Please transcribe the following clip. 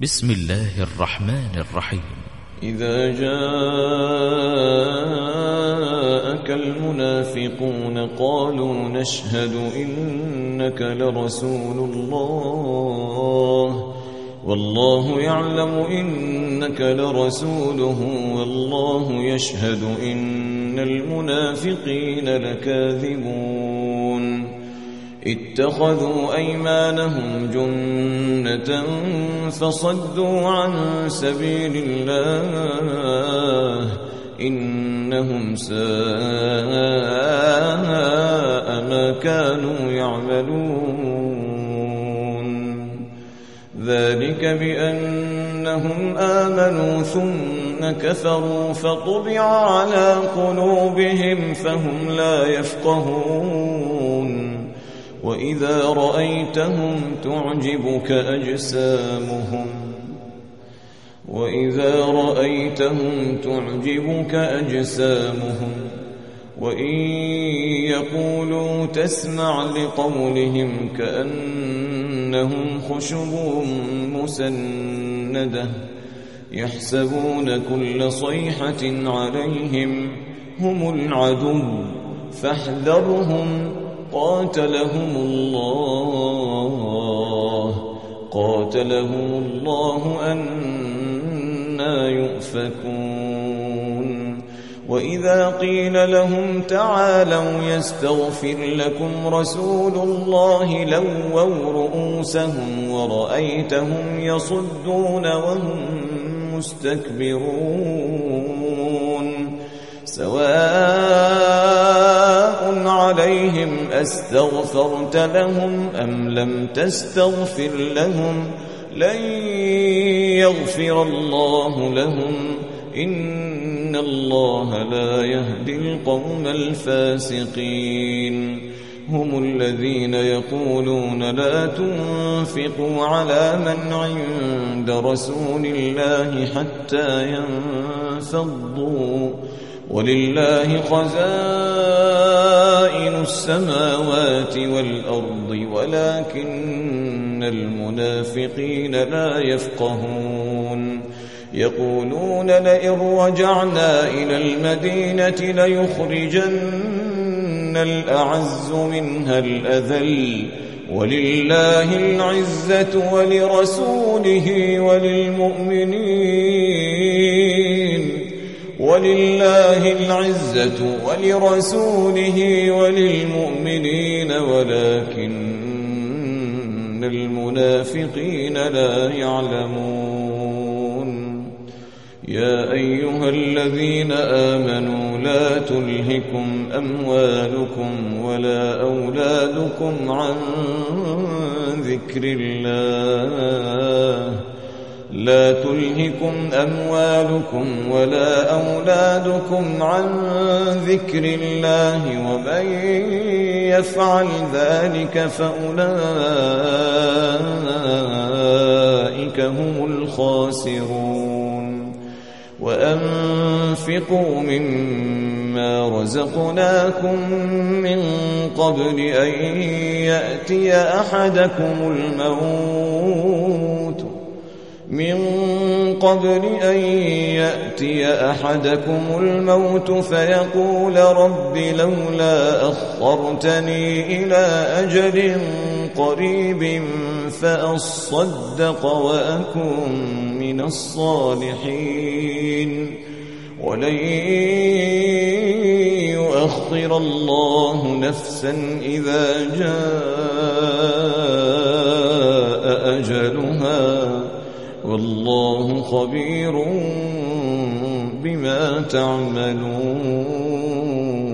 بسم الله الرحمن الرحيم. إذا جاءك المنافقون قالوا نشهد إنك لرسول الله والله يعلم إنك لرسوله والله يشهد إن المنافقين لكاذبون اتخذوا أيمانهم جنة فصدوا عن سبيل الله إنهم ساء ما كانوا يعملون ذلك بأنهم آمنوا ثم كفروا فطبع على قلوبهم فهم لا يفقهون وإذا رأيتهم تعجبك أجسامهم وإن يقولوا تسمع لقولهم كأنهم خشب مسندة يحسبون كل صيحة عليهم هم العدو فاحذرهم قاتلهم الله أنى يؤفكون وإذا قيل لهم تعالوا يستغفر لكم رسول الله لووا رؤوسهم ورأيتهم يصدون وهم مستكبرون سواء عليهم أستغفرت لهم أم لم تستغفر لهم لن يغفر الله لهم إن الله لا يهدي القوم الفاسقين هم الذين يقولون لا تنفقوا على من عند رسول الله حتى ينفضوا ولله خزائن السماوات والأرض ولكن المنافقين لا يفقهون يقولون لئن رجعنا إلى المدينة ليخرجن الأعز منها الأذل ولله العزة ولرسوله وللمؤمنين ولكن المنافقين لا يعلمون يا أيها الذين آمنوا لا تلهكم أموالكم ولا أولادكم عن ذكر الله ومن يفعل ذلك فأولئك هم الخاسرون وأنفقوا مما رزقناكم من قبل أن يأتي أحدكم الموت فيقول رب لولا أخرتني إلى أجل قريب فأصدق وأكن من الصالحين ولن يؤخر الله نفسا إذا جاء أجلها والله خبير بما تعملون.